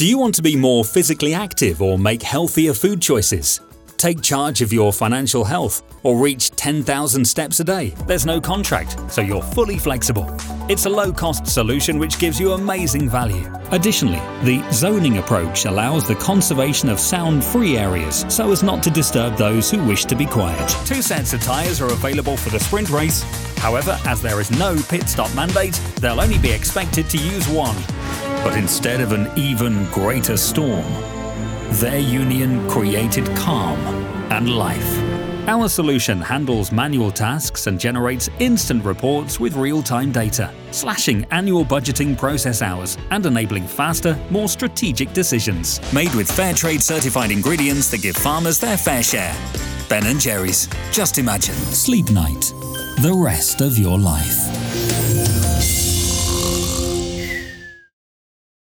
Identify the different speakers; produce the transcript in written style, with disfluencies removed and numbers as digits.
Speaker 1: Do you want to be more physically active or make healthier food choices? Take charge of your financial health or reach 10,000 steps a day? There's no contract, so you're fully flexible. It's a low-cost solution which gives you amazing value. Additionally, the zoning approach allows the conservation of sound-free areas so as not to disturb those who wish to be quiet. 2 sets of tyres are available for the sprint race. However, as there is no pit stop mandate, they'll only be expected to use 1. But instead of an even greater storm, their union created calm and life. Our solution handles manual tasks and generates instant reports with real-time data, slashing annual budgeting process hours and enabling faster, more strategic decisions. Made with fair trade certified ingredients that give farmers their fair share. Ben & Jerry's. Just imagine. Sleep night. The rest of your life.